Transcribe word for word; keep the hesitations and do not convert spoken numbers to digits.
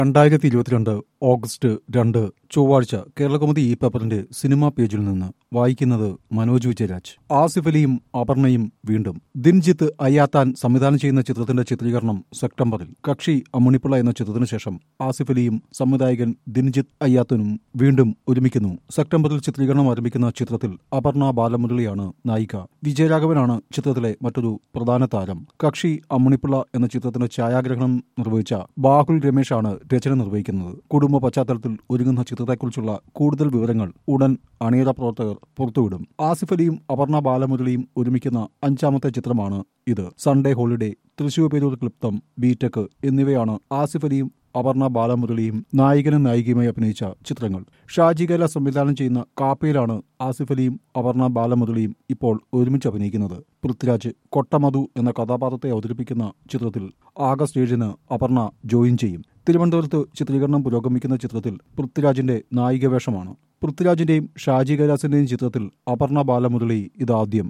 രണ്ടായിരത്തി ഇരുപത്തിരണ്ട് ഓഗസ്റ്റ് രണ്ട് ചൊവ്വാഴ്ച കേരളകൗമുദി ഈ പേപ്പറിന്റെ സിനിമാ പേജിൽ നിന്ന് വായിക്കുന്നത് മനോജ് വിജയരാജ്. ആസിഫ് അലിയും അപർണയും വീണ്ടും. ദിൻജിത്ത് അയ്യാത്താൻ സംവിധാനം ചെയ്യുന്ന ചിത്രത്തിന്റെ ചിത്രീകരണം സെപ്റ്റംബറിൽ. കക്ഷി അമ്മുണിപ്പിള്ള എന്ന ചിത്രത്തിനു ശേഷം ആസിഫ് അലിയും സംവിധായകൻ ദിൻജിത്ത് അയ്യാത്തനും വീണ്ടും ഒരുമിക്കുന്നു. സെപ്റ്റംബറിൽ ചിത്രീകരണം ആരംഭിക്കുന്ന ചിത്രത്തിൽ അപർണ ബാലമുരളിയാണ് നായിക. വിജയരാഘവനാണ് ചിത്രത്തിലെ മറ്റൊരു പ്രധാന താരം. കക്ഷി അമ്മുണിപ്പിള്ള എന്ന ചിത്രത്തിന്റെ ഛായാഗ്രഹണം നിർവഹിച്ച ബാഹുൽ രമേശാണ് രചന നിർവഹിക്കുന്നത്. കുടുംബ പശ്ചാത്തലത്തിൽ ഒരുങ്ങുന്ന ചിത്രത്തെക്കുറിച്ചുള്ള കൂടുതൽ വിവരങ്ങൾ ഉടൻ അണിയറ പ്രവർത്തകർ പുറത്തുവിടും. ആസിഫ് അലിയും അപർണ ബാലമുരളിയും ഒരുമിക്കുന്ന അഞ്ചാമത്തെ ചിത്രമാണ് ഇത്. Sunday holiday, Thrissur Peroor Kliptham, BTech എന്നിവയാണ് ആസിഫ് അലിയും അപർണ ബാലമുരളിയും നായകനും നായികയുമായി അഭിനയിച്ച ചിത്രങ്ങൾ. ഷാജി കൈല സംവിധാനം ചെയ്യുന്ന കാപ്പയിലാണ് ആസിഫ് അലിയും അപർണ ബാലമുരളിയും ഇപ്പോൾ ഒരുമിച്ച് അഭിനയിക്കുന്നത്. പൃഥ്വിരാജ് കൊട്ടമധു എന്ന കഥാപാത്രത്തെ അവതരിപ്പിക്കുന്ന ചിത്രത്തിൽ ആഗസ്റ്റ് ഏഴിന് അപർണ ജോയിൻ ചെയ്യും. തിരുവനന്തപുരത്ത് ചിത്രീകരണം പുരോഗമിക്കുന്ന ചിത്രത്തിൽ പൃഥ്വിരാജിന്റെ നായിക വേഷമാണ്. പൃഥ്വിരാജിന്റെയും ഷാജി കൈലാസിന്റെയും ചിത്രത്തിൽ അപർണ ബാലമുരളി ഇതാദ്യം